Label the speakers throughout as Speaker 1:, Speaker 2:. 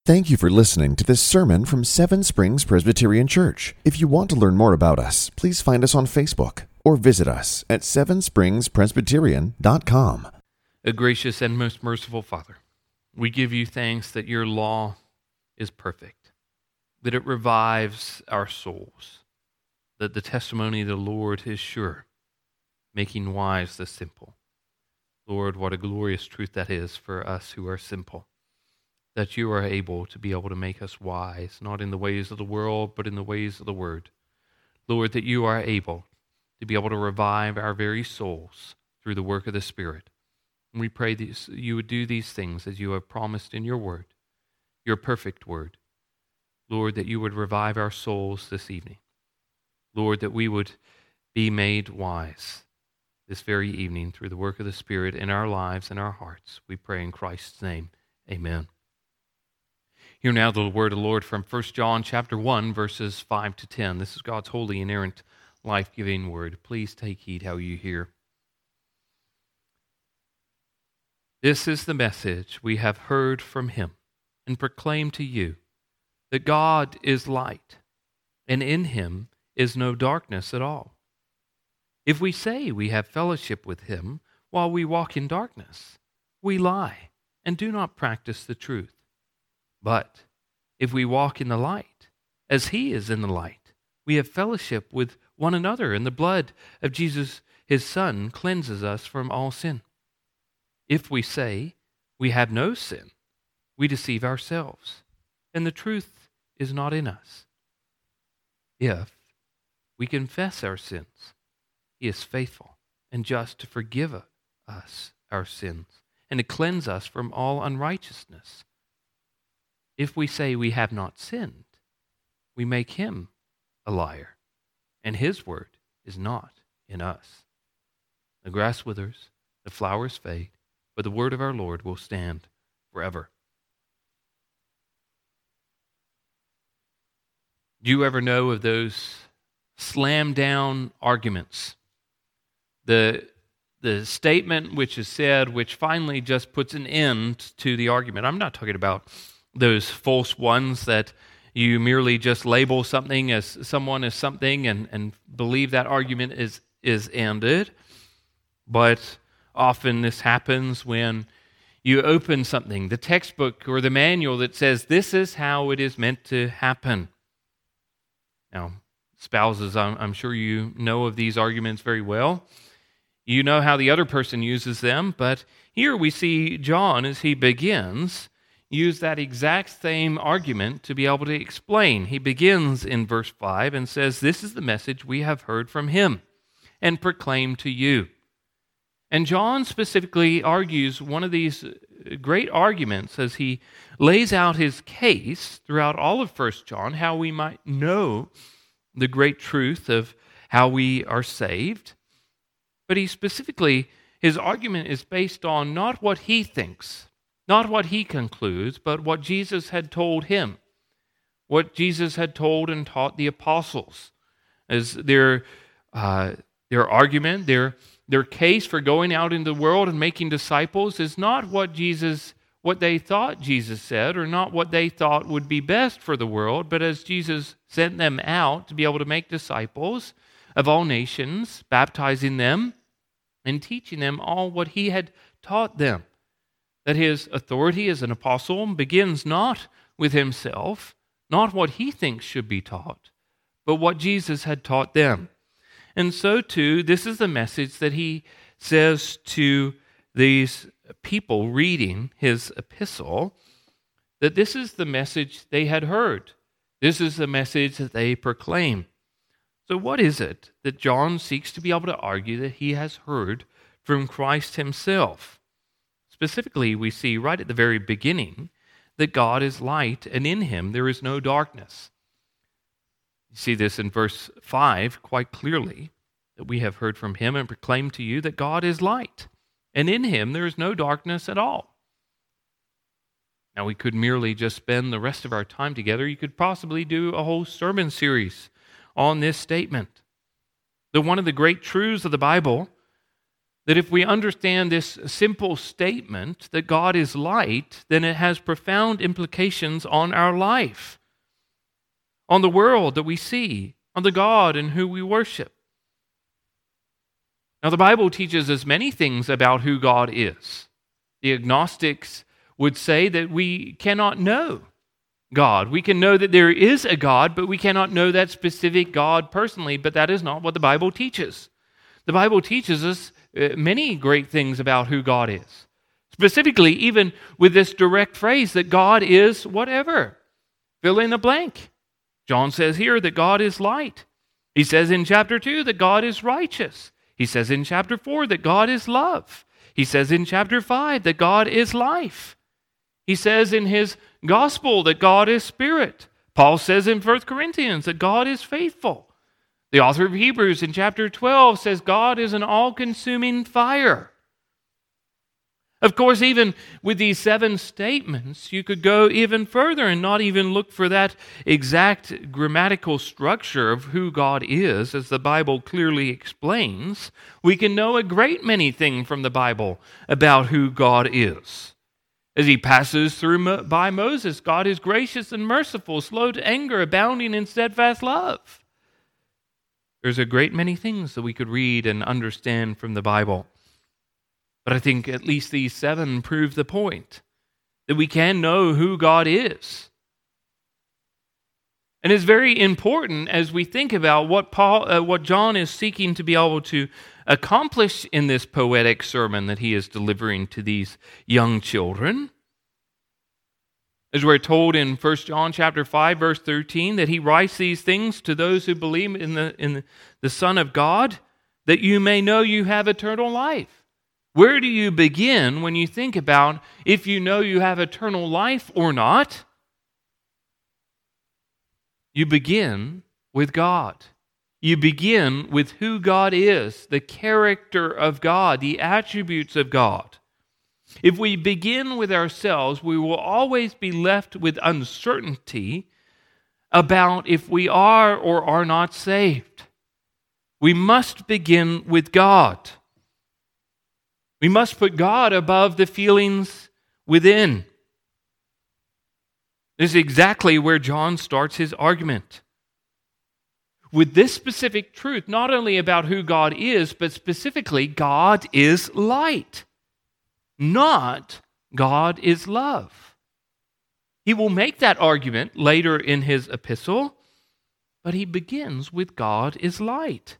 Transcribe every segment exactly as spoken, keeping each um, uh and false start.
Speaker 1: Thank you for listening to this sermon from Seven Springs Presbyterian Church. If you want to learn more about us, please find us on Facebook or visit us at seven springs presbyterian dot com.
Speaker 2: A gracious and most merciful Father, we give you thanks that your law is perfect, that it revives our souls, that the testimony of the Lord is sure, making wise the simple. Lord, what a glorious truth that is for us who are simple, that you are able to be able to make us wise, not in the ways of the world, but in the ways of the Word. Lord, that you are able to be able to revive our very souls through the work of the Spirit. And we pray that you would do these things as you have promised in your Word, your perfect Word. Lord, that you would revive our souls this evening. Lord, that we would be made wise this very evening through the work of the Spirit in our lives and our hearts. We pray in Christ's name. Amen. Hear now the word of the Lord from First John chapter one, verses five to ten. This is God's holy, inerrant, life-giving word. Please take heed how you hear. This is the message we have heard from him and proclaim to you, that God is light, and in him is no darkness at all. If we say we have fellowship with him while we walk in darkness, we lie and do not practice the truth. But if we walk in the light, as he is in the light, we have fellowship with one another, and the blood of Jesus, his Son, cleanses us from all sin. If we say we have no sin, we deceive ourselves, and the truth is not in us. If we confess our sins, he is faithful and just to forgive us our sins and to cleanse us from all unrighteousness. If we say we have not sinned, we make him a liar, and his word is not in us. The grass withers, the flowers fade, but the word of our Lord will stand forever. Do you ever know of those slam-down arguments? The, the statement which is said, which finally just puts an end to the argument. I'm not talking about those false ones that you merely just label something as someone as something and, and believe that argument is, is ended. But often this happens when you open something, the textbook or the manual that says this is how it is meant to happen. Now, spouses, I'm, I'm sure you know of these arguments very well. You know how the other person uses them, but here we see John, as he begins, use that exact same argument to be able to explain. He begins in verse five and says, "This is the message we have heard from him and proclaim to you." And John specifically argues one of these great arguments as he lays out his case throughout all of First John, how we might know the great truth of how we are saved. But he specifically, his argument is based on not what he thinks, not what he concludes, but what Jesus had told him, what Jesus had told and taught the apostles. As their uh, their argument, their their case for going out into the world and making disciples is not what Jesus, what they thought Jesus said, or not what they thought would be best for the world, but as Jesus sent them out to be able to make disciples of all nations, baptizing them and teaching them all what he had taught them. That his authority as an apostle begins not with himself, not what he thinks should be taught, but what Jesus had taught them. And so too, this is the message that he says to these people reading his epistle, that this is the message they had heard. This is the message that they proclaim. So what is it that John seeks to be able to argue that he has heard from Christ himself? Specifically, we see right at the very beginning that God is light, and in him there is no darkness. You see this in verse five quite clearly, that we have heard from him and proclaimed to you that God is light, and in him there is no darkness at all. Now, we could merely just spend the rest of our time together. You could possibly do a whole sermon series on this statement. That one of the great truths of the Bible that if we understand this simple statement that God is light, then it has profound implications on our life, on the world that we see, on the God and who we worship. Now, the Bible teaches us many things about who God is. The agnostics would say that we cannot know God. We can know that there is a God, but we cannot know that specific God personally, but that is not what the Bible teaches. The Bible teaches us uh, many great things about who God is. Specifically, even with this direct phrase that God is whatever. Fill in the blank. John says here that God is light. He says in chapter two that God is righteous. He says in chapter four that God is love. He says in chapter five that God is life. He says in his gospel that God is spirit. Paul says in First Corinthians that God is faithful. The author of Hebrews in chapter twelve says God is an all-consuming fire. Of course, even with these seven statements, you could go even further and not even look for that exact grammatical structure of who God is, as the Bible clearly explains. We can know a great many things from the Bible about who God is. As he passes through by Moses, God is gracious and merciful, slow to anger, abounding in steadfast love. There's a great many things that we could read and understand from the Bible. But I think at least these seven prove the point, that we can know who God is. And it's very important as we think about what Paul, uh, what John is seeking to be able to accomplish in this poetic sermon that he is delivering to these young children. As we're told in First John chapter five, verse thirteen, that he writes these things to those who believe in the, in the, the Son of God, that you may know you have eternal life. Where do you begin when you think about if you know you have eternal life or not? You begin with God. You begin with who God is, the character of God, the attributes of God. If we begin with ourselves, we will always be left with uncertainty about if we are or are not saved. We must begin with God. We must put God above the feelings within. This is exactly where John starts his argument. With this specific truth, not only about who God is, but specifically, God is light, not God is love. He will make that argument later in his epistle, but he begins with God is light.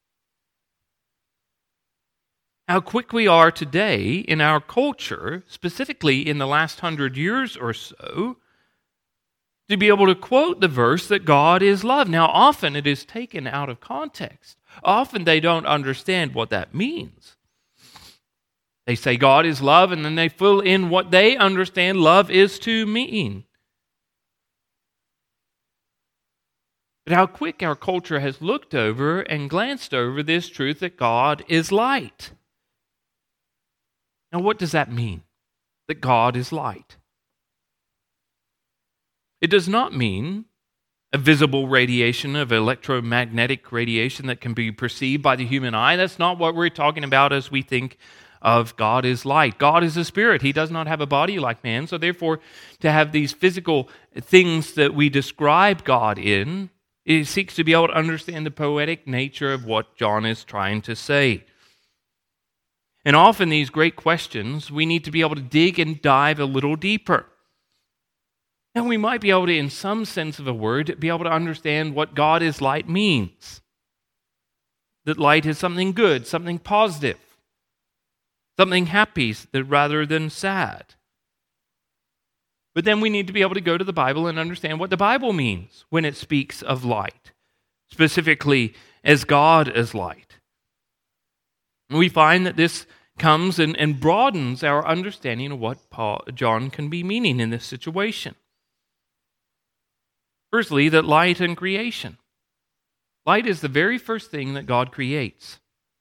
Speaker 2: How quick we are today in our culture, specifically in the last hundred years or so, to be able to quote the verse that God is love. Now, often it is taken out of context. Often they don't understand what that means. They say God is love, and then they fill in what they understand love is to mean. But how quick our culture has looked over and glanced over this truth that God is light. Now, what does that mean? That God is light. It does not mean a visible radiation of electromagnetic radiation that can be perceived by the human eye. That's not what we're talking about as we think of God is light. God is a spirit. He does not have a body like man. So therefore, to have these physical things that we describe God in, it seeks to be able to understand the poetic nature of what John is trying to say. And often these great questions, we need to be able to dig and dive a little deeper. And we might be able to, in some sense of a word, be able to understand what God is light means. That light is something good, something positive, something happy rather than sad. But then we need to be able to go to the Bible and understand what the Bible means when it speaks of light, specifically as God as light. We find that this comes and, and broadens our understanding of what Paul, John can be meaning in this situation. Firstly, that light and creation. Light is the very first thing that God creates.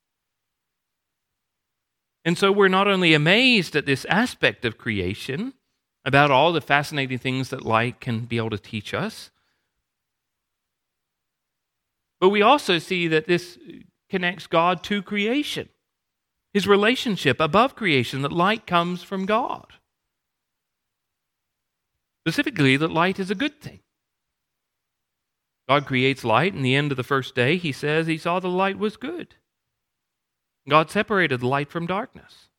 Speaker 2: And so we're not only amazed at this aspect of creation, about all the fascinating things that light can be able to teach us, but we also see that this connects God to creation. his relationship above creation, that light comes from God. Specifically, that light is a good thing. God creates light, and the end of the first day, he says he saw the light was good. God separated the light from darkness.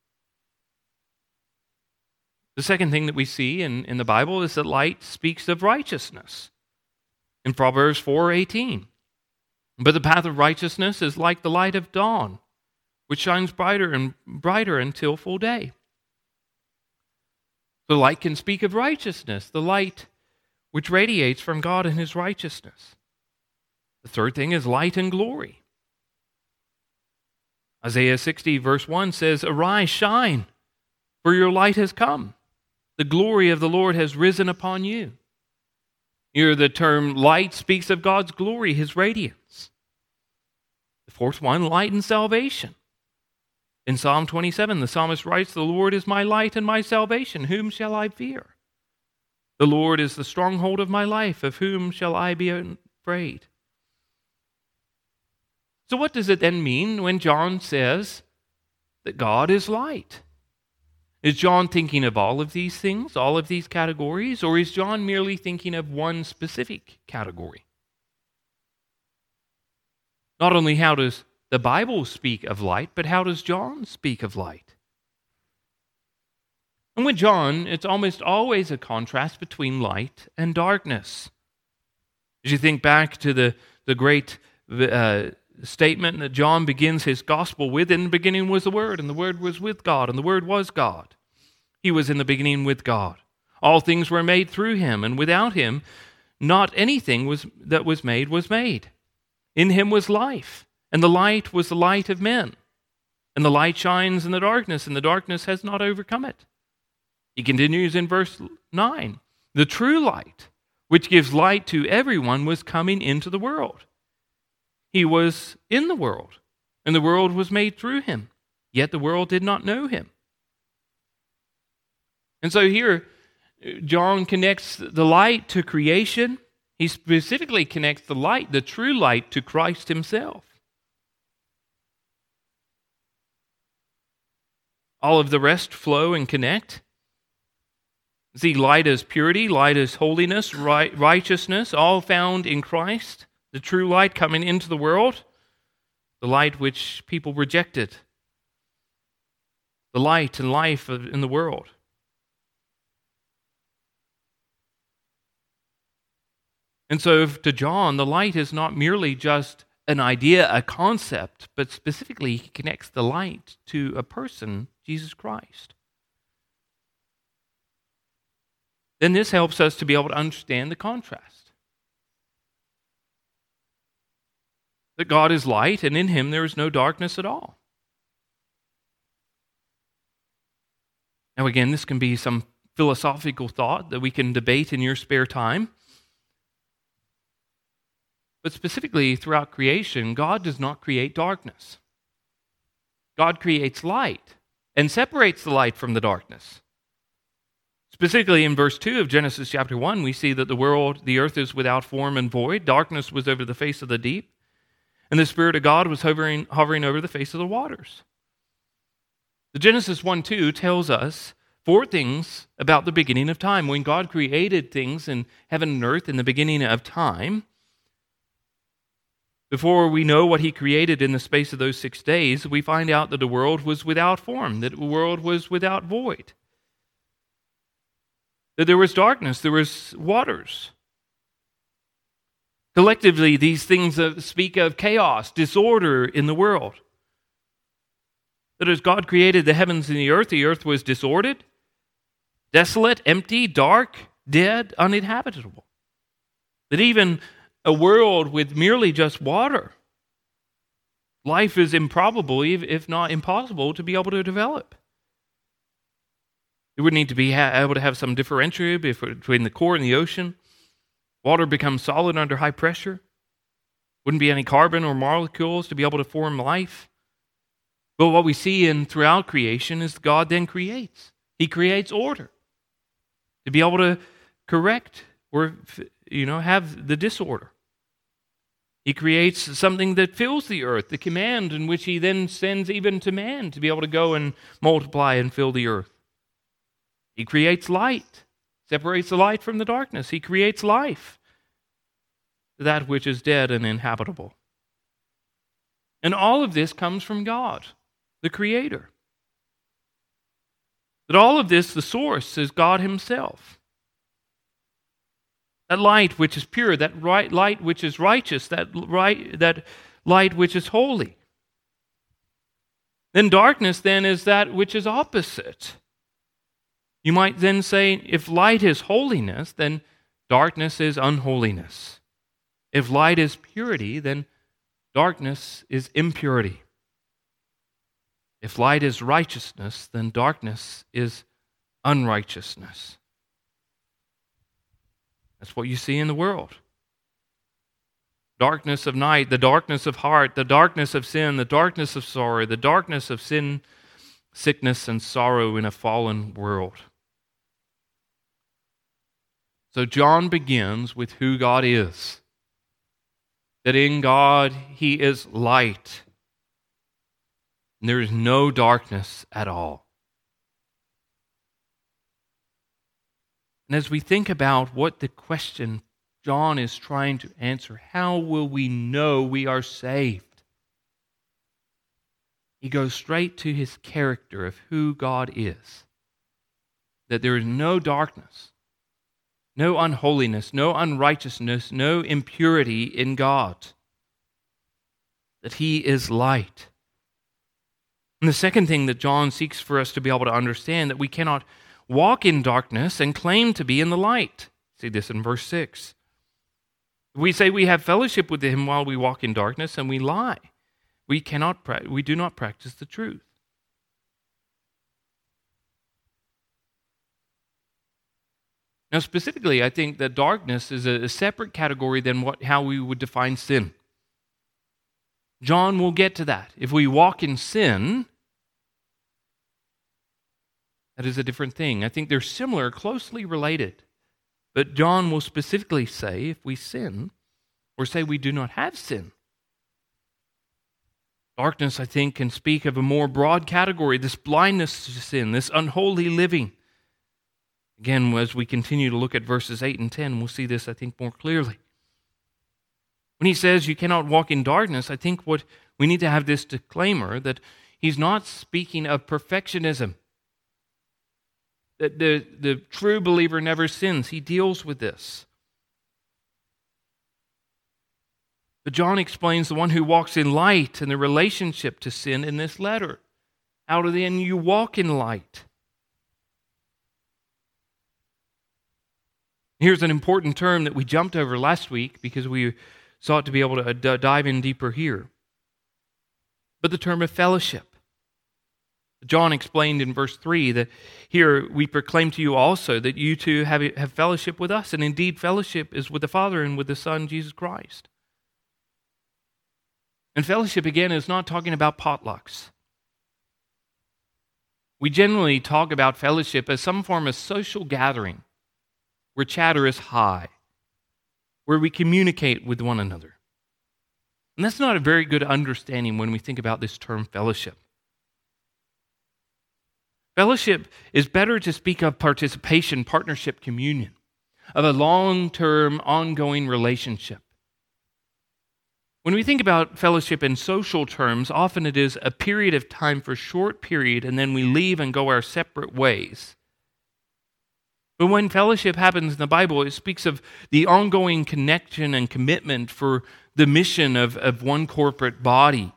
Speaker 2: The second thing that we see in, in the Bible is that light speaks of righteousness. In Proverbs four eighteen, but the path of righteousness is like the light of dawn, which shines brighter and brighter until full day. The light can speak of righteousness, the light which radiates from God and his righteousness. The third thing is light and glory. Isaiah sixty verse one says, "Arise, shine, for your light has come. The glory of the Lord has risen upon you." Here the term light speaks of God's glory, his radiance. The fourth one, light and salvation. In Psalm twenty-seven, the psalmist writes, "The Lord is my light and my salvation. Whom shall I fear? The Lord is the stronghold of my life. Of whom shall I be afraid?" So what does it then mean when John says that God is light? Is John thinking of all of these things, all of these categories, or is John merely thinking of one specific category? Not only how does the Bible speak of light, but how does John speak of light? And with John, it's almost always a contrast between light and darkness. As you think back to the, the great uh, statement that John begins his gospel with, "In the beginning was the Word, and the Word was with God, and the Word was God. He was in the beginning with God. All things were made through him, and without him not anything was that was made was made. In him was life, and the light was the light of men. And the light shines in the darkness, and the darkness has not overcome it." He continues in verse nine, "The true light, which gives light to everyone, was coming into the world. He was in the world, and the world was made through him, yet the world did not know him." And so here, John connects the light to creation. He specifically connects the light, the true light, to Christ himself. All of the rest flow and connect. See, light is purity, light is holiness, right, righteousness, all found in Christ. The true light coming into the world, the light which people rejected, the light and life in the world. And so to John, the light is not merely just an idea, a concept, but specifically he connects the light to a person, Jesus Christ. Then this helps us to be able to understand the contrast. That God is light, and in him there is no darkness at all. Now again, this can be some philosophical thought that we can debate in your spare time. But specifically, throughout creation, God does not create darkness. God creates light and separates the light from the darkness. Specifically in verse two of Genesis chapter one, we see that the world, the earth is without form and void. Darkness was over the face of the deep, and the Spirit of God was hovering, hovering over the face of the waters. The Genesis one two tells us four things about the beginning of time. When God created things in heaven and earth in the beginning of time, before we know what he created in the space of those six days, we find out that the world was without form, that the world was without void, that there was darkness, there was waters. Collectively, these things speak of chaos, disorder in the world. That as God created the heavens and the earth, the earth was disordered, desolate, empty, dark, dead, uninhabitable. That even a world with merely just water, life is improbable, if not impossible, to be able to develop. It would need to be able to have some differential between the core and the ocean. Water becomes solid under high pressure. Wouldn't be any carbon or molecules to be able to form life. But what we see in throughout creation is God then creates. He creates order to be able to correct or, you know, have the disorder. He creates something that fills the earth, the command in which he then sends even to man to be able to go and multiply and fill the earth. He creates light, separates the light from the darkness. He creates life, that which is dead and inhabitable. And all of this comes from God, the Creator. But all of this, the source, is God himself. That light which is pure, that right, light which is righteous, that, right, that light which is holy. Then darkness then is that which is opposite. You might then say, if light is holiness, then darkness is unholiness. If light is purity, then darkness is impurity. If light is righteousness, then darkness is unrighteousness. That's what you see in the world. Darkness of night, the darkness of heart, the darkness of sin, the darkness of sorrow, the darkness of sin, sickness, and sorrow in a fallen world. So John begins with who God is. That in God he is light. And there is no darkness at all. And as we think about what the question John is trying to answer, how will we know we are saved? He goes straight to his character of who God is. That there is no darkness, no unholiness, no unrighteousness, no impurity in God. That he is light. And the second thing that John seeks for us to be able to understand, that we cannot walk in darkness and claim to be in the light. See this in verse six. We say we have fellowship with him while we walk in darkness, and we lie. We cannot, we do not practice the truth. Now, specifically, I think that darkness is a separate category than what how we would define sin. John will get to that. If we walk in sin, that is a different thing. I think they're similar, closely related. But John will specifically say if we sin, or say we do not have sin. Darkness, I think, can speak of a more broad category, this blindness to sin, this unholy living. Again, as we continue to look at verses eight and ten, we'll see this, I think, more clearly. When he says you cannot walk in darkness, I think what we need to have this disclaimer that he's not speaking of perfectionism. That the, the true believer never sins. He deals with this. But John explains the one who walks in light and the relationship to sin in this letter. How then you walk in light? Here's an important term that we jumped over last week because we sought to be able to d- dive in deeper here. But the term of fellowship. John explained in verse three that here we proclaim to you also that you too have, have fellowship with us, and indeed fellowship is with the Father and with the Son, Jesus Christ. And fellowship, again, is not talking about potlucks. We generally talk about fellowship as some form of social gathering where chatter is high, where we communicate with one another. And that's not a very good understanding when we think about this term fellowship. Fellowship is better to speak of participation, partnership, communion, of a long-term, ongoing relationship. When we think about fellowship in social terms, often it is a period of time for a short period, and then we leave and go our separate ways. But when fellowship happens in the Bible, it speaks of the ongoing connection and commitment for the mission of, of one corporate body.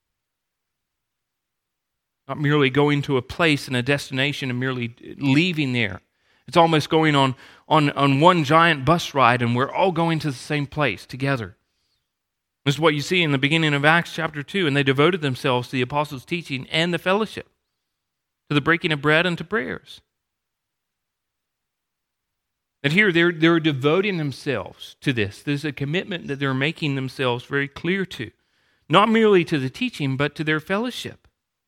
Speaker 2: Not merely going to a place and a destination and merely leaving there. It's almost going on, on, on one giant bus ride and we're all going to the same place together. This is what you see in the beginning of Acts chapter two. And they devoted themselves to the apostles' teaching and the fellowship, to the breaking of bread and to prayers. And here they're, they're devoting themselves to this. There's a commitment that they're making themselves very clear to. Not merely to the teaching, but to their fellowship.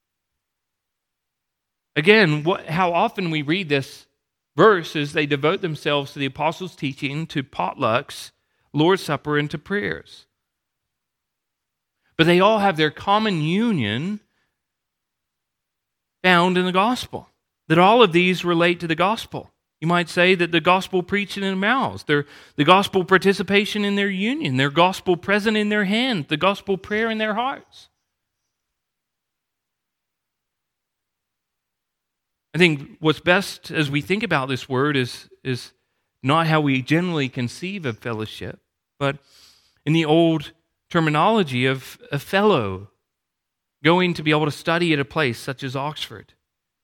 Speaker 2: Again, what, how often we read this verse is they devote themselves to the apostles' teaching, to potlucks, Lord's Supper, and to prayers. But they all have their common union found in the gospel. That all of these relate to the gospel. You might say that the gospel preached in their mouths, their, the gospel participation in their union, their gospel present in their hand, the gospel prayer in their hearts. I think what's best as we think about this word is, is not how we generally conceive of fellowship, but in the old terminology of a fellow going to be able to study at a place such as Oxford.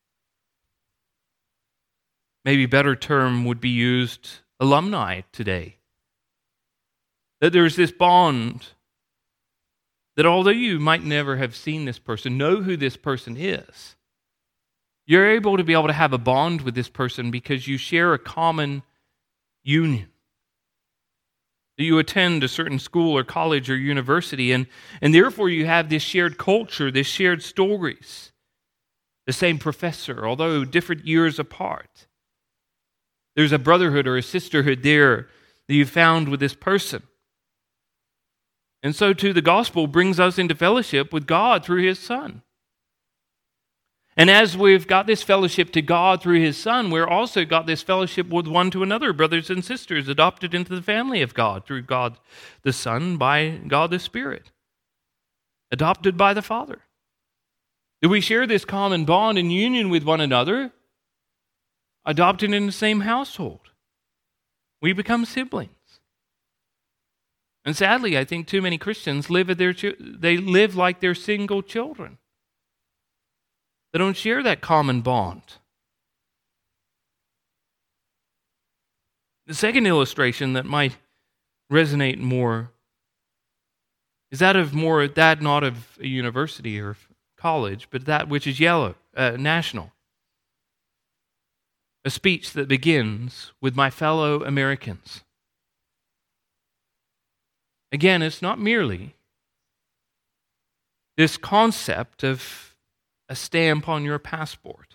Speaker 2: Maybe a better term would be used, alumni today. That there's this bond that although you might never have seen this person, know who this person is, you're able to be able to have a bond with this person because you share a common union. You attend a certain school or college or university, and, and therefore you have this shared culture, this shared stories. The same professor, although different years apart. There's a brotherhood or a sisterhood there that you found with this person. And so too the gospel brings us into fellowship with God through His Son. And as we've got this fellowship to God through His Son, we've also got this fellowship with one to another, brothers and sisters, adopted into the family of God through God the Son, by God the Spirit, adopted by the Father. Do we share this common bond and union with one another, adopted in the same household? We become siblings. And sadly, I think too many Christians live at their they live like they're single children. They don't share that common bond. The second illustration that might resonate more is that of more that not of a university or college, but that which is yellow, uh, national. A speech that begins with my fellow Americans. Again, it's not merely this concept of a stamp on your passport.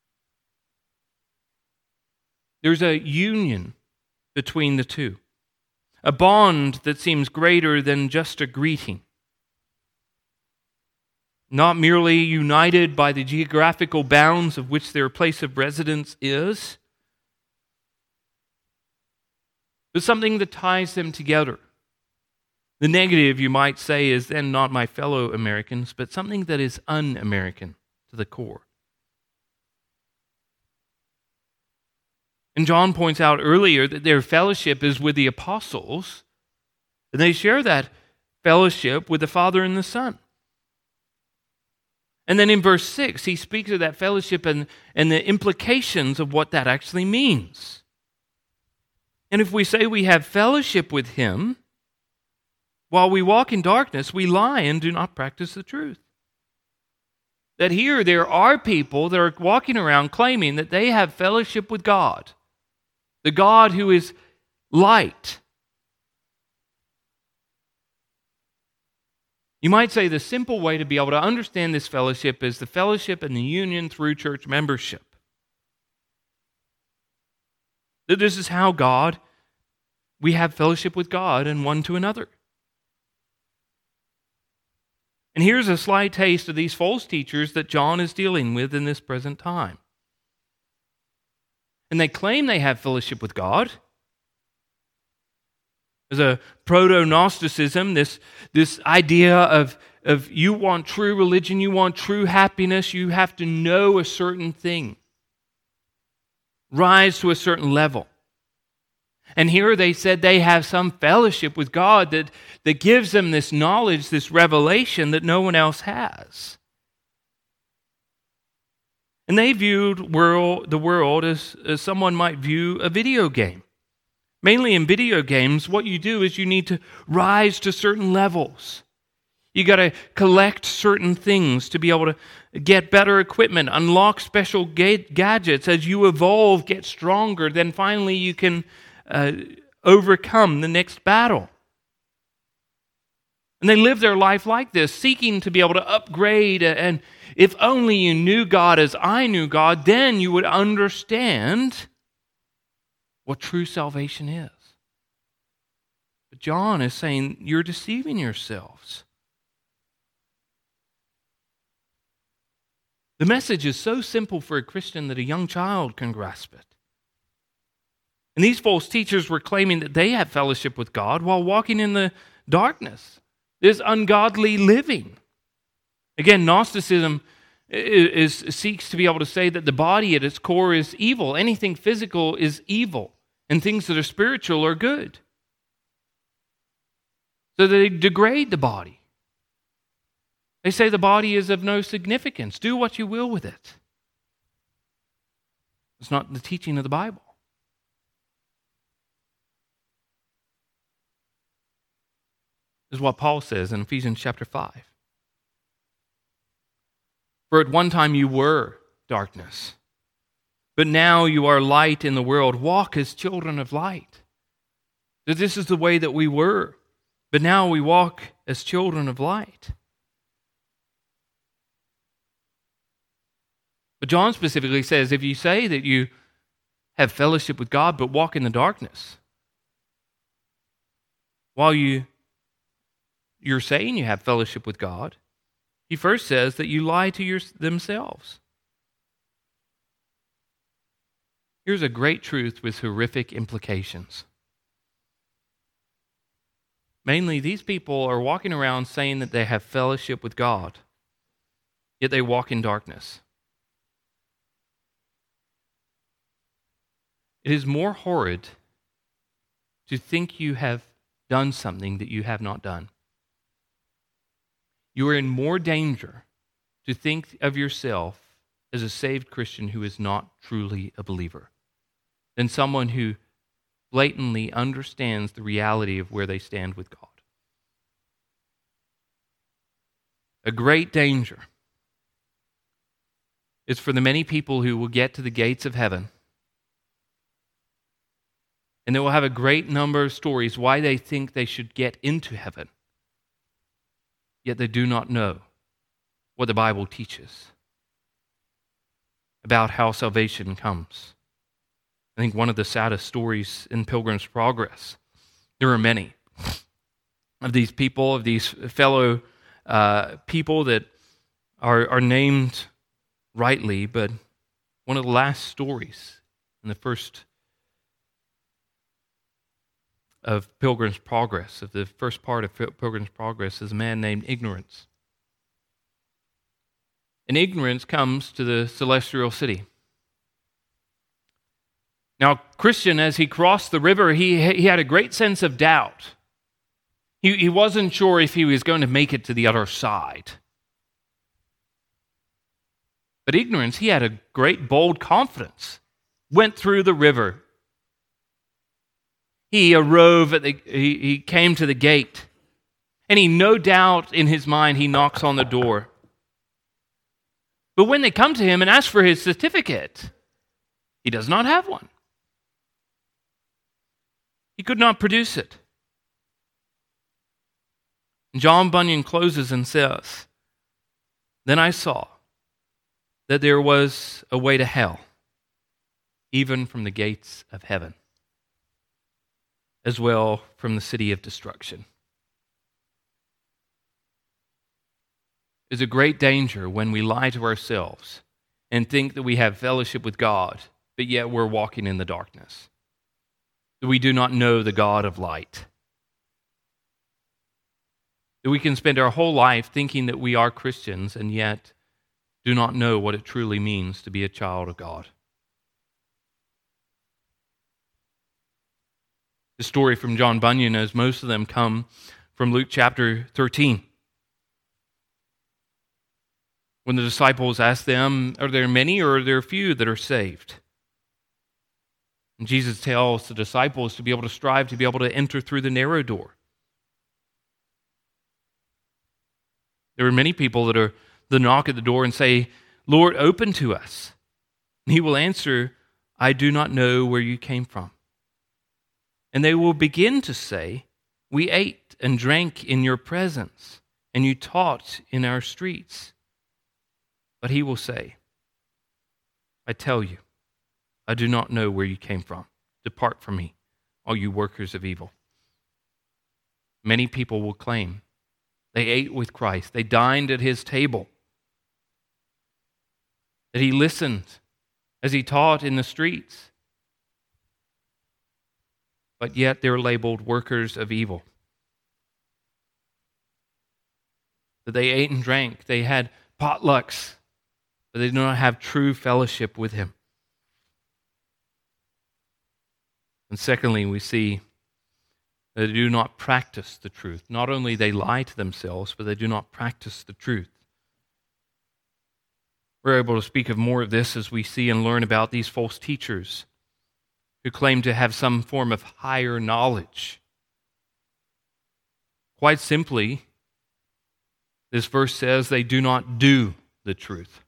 Speaker 2: There's a union between the two, a bond that seems greater than just a greeting. Not merely united by the geographical bounds of which their place of residence is, but something that ties them together. The negative, you might say, is then not my fellow Americans, but something that is un-American to the core. And John points out earlier that their fellowship is with the apostles, and they share that fellowship with the Father and the Son. And then in verse six, he speaks of that fellowship and, and the implications of what that actually means. And if we say we have fellowship with Him, while we walk in darkness, we lie and do not practice the truth. That here there are people that are walking around claiming that they have fellowship with God, the God who is light. You might say the simple way to be able to understand this fellowship is the fellowship and the union through church membership. That this is how God, we have fellowship with God and one to another. And here's a slight taste of these false teachers that John is dealing with in this present time. And they claim they have fellowship with God. There's a proto-Gnosticism, this, this idea of, of you want true religion, you want true happiness, you have to know a certain thing. Rise to a certain level. And here they said they have some fellowship with God that, that gives them this knowledge, this revelation that no one else has. And they viewed world, the world as, as someone might view a video game. Mainly in video games, what you do is you need to rise to certain levels. You got to collect certain things to be able to get better equipment, unlock special ga- gadgets. As you evolve, get stronger, then finally you can uh, overcome the next battle. And they live their life like this, seeking to be able to upgrade. And if only you knew God as I knew God, then you would understand what true salvation is. But John is saying you're deceiving yourselves. The message is so simple for a Christian that a young child can grasp it. And these false teachers were claiming that they have fellowship with God while walking in the darkness. This ungodly living. Again, Gnosticism is, is, seeks to be able to say that the body at its core is evil. Anything physical is evil, and things that are spiritual are good. So they degrade the body. They say the body is of no significance. Do what you will with it. It's not the teaching of the Bible. This is what Paul says in Ephesians chapter five. For at one time you were darkness, but now you are light in the world. Walk as children of light. So this is the way that we were, but now we walk as children of light. But John specifically says, if you say that you have fellowship with God but walk in the darkness, while you, you're saying you have fellowship with God, he first says that you lie to your, themselves. Here's a great truth with horrific implications. Mainly, these people are walking around saying that they have fellowship with God, yet they walk in darkness. It is more horrid to think you have done something that you have not done. You are in more danger to think of yourself as a saved Christian who is not truly a believer than someone who blatantly understands the reality of where they stand with God. A great danger is for the many people who will get to the gates of heaven, and they will have a great number of stories why they think they should get into heaven, yet they do not know what the Bible teaches about how salvation comes. I think one of the saddest stories in Pilgrim's Progress, there are many of these people, of these fellow uh, people that are, are named rightly, but one of the last stories in the first of Pilgrim's Progress, of the first part of Pilgrim's Progress, is a man named Ignorance. And Ignorance comes to the celestial city. Now, Christian, as he crossed the river, he, he had a great sense of doubt. He, he wasn't sure if he was going to make it to the other side. But Ignorance, he had a great bold confidence. Went through the river. He arose at the, he, he came to the gate, and he no doubt in his mind he knocks on the door. But when they come to him and ask for his certificate, he does not have one. He could not produce it. John Bunyan closes and says, "Then I saw that there was a way to hell, even from the gates of heaven, as well from the city of destruction." There's a great danger when we lie to ourselves and think that we have fellowship with God, but yet we're walking in the darkness. That we do not know the God of light. That we can spend our whole life thinking that we are Christians and yet do not know what it truly means to be a child of God. The story from John Bunyan, as most of them come from Luke chapter thirteen. When the disciples asked them, are there many or are there few that are saved? And Jesus tells the disciples to be able to strive to be able to enter through the narrow door. There are many people that are the knock at the door and say, "Lord, open to us." And he will answer, "I do not know where you came from." And they will begin to say, "We ate and drank in your presence, and you taught in our streets." But he will say, "I tell you, I do not know where you came from. Depart from me, all you workers of evil." Many people will claim they ate with Christ. They dined at his table. that he listened as he taught in the streets. But yet they're labeled workers of evil. That they ate and drank, they had potlucks, but they do not have true fellowship with him. And secondly, we see that they do not practice the truth. Not only they lie to themselves, but they do not practice the truth. We're able to speak of more of this as we see and learn about these false teachers who claim to have some form of higher knowledge. Quite simply, this verse says they do not do the truth.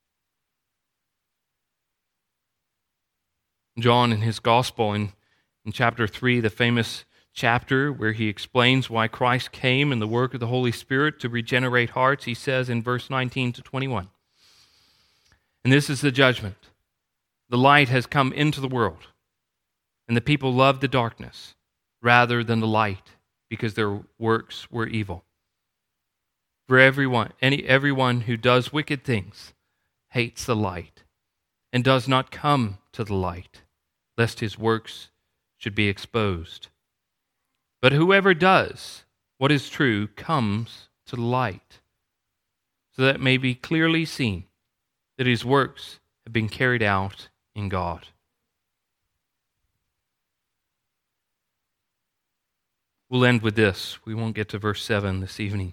Speaker 2: John in his gospel in, in chapter three, the famous chapter where he explains why Christ came and the work of the Holy Spirit to regenerate hearts, he says in verse nineteen to twenty-one, "And this is the judgment. The light has come into the world, and the people loved the darkness rather than the light, because their works were evil. For everyone, any everyone who does wicked things hates the light, and does not come to the light, lest his works should be exposed. But whoever does what is true comes to the light, so that it may be clearly seen that his works have been carried out in God." We'll end with this. We won't get to verse seven this evening.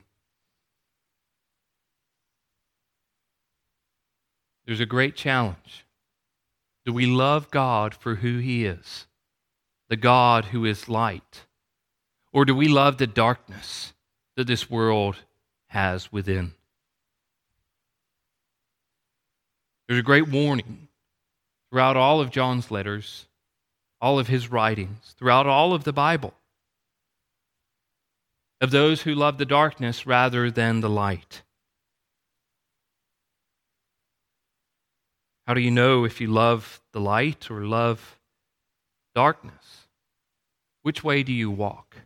Speaker 2: There's a great challenge. Do we love God for who he is, the God who is light? Or do we love the darkness that this world has within? There's a great warning throughout all of John's letters, all of his writings, throughout all of the Bible, of those who love the darkness rather than the light. How do you know if you love the light or love darkness? Which way do you walk?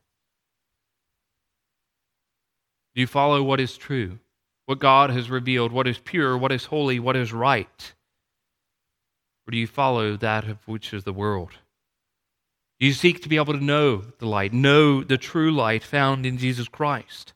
Speaker 2: Do you follow what is true, what God has revealed, what is pure, what is holy, what is right? Or do you follow that of which is the world? Do you seek to be able to know the light, know the true light found in Jesus Christ?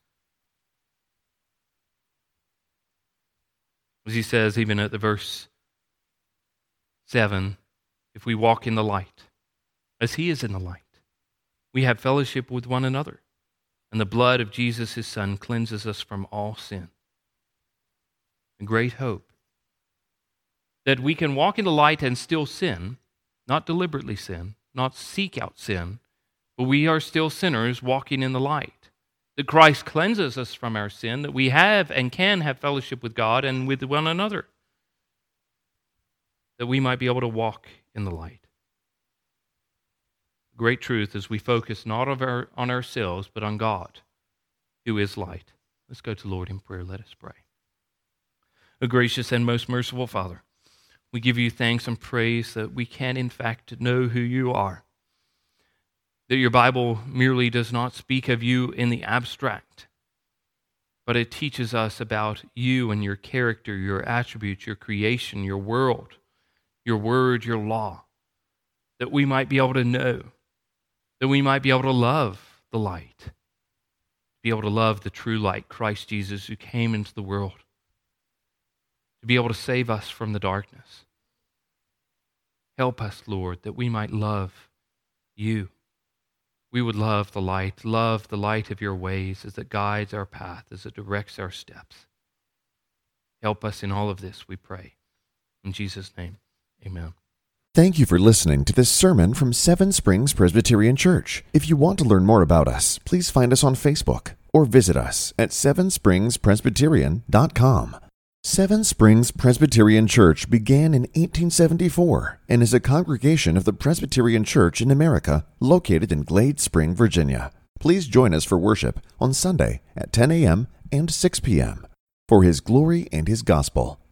Speaker 2: As he says, even at the verse seven, if we walk in the light, as he is in the light, we have fellowship with one another, and the blood of Jesus, his Son, cleanses us from all sin. A great hope that we can walk in the light and still sin, not deliberately sin, not seek out sin, but we are still sinners walking in the light. That Christ cleanses us from our sin, that we have and can have fellowship with God and with one another, that we might be able to walk in the light. Great truth as we focus not on, our, on ourselves, but on God, who is light. Let's go to the Lord in prayer. Let us pray. O gracious and most merciful Father, we give you thanks and praise that we can in fact know who you are. That your Bible merely does not speak of you in the abstract, but it teaches us about you and your character, your attributes, your creation, your world, your word, your law, that we might be able to know, that we might be able to love the light, be able to love the true light, Christ Jesus, who came into the world, to be able to save us from the darkness. Help us, Lord, that we might love you. We would love the light, love the light of your ways as it guides our path, as it directs our steps. Help us in all of this, we pray. In Jesus' name, amen.
Speaker 1: Thank you for listening to this sermon from Seven Springs Presbyterian Church. If you want to learn more about us, please find us on Facebook or visit us at seven springs presbyterian dot com. Seven Springs Presbyterian Church began in eighteen seventy-four and is a congregation of the Presbyterian Church in America located in Glade Spring, Virginia. Please join us for worship on Sunday at ten a.m. and six p.m. for His glory and His gospel.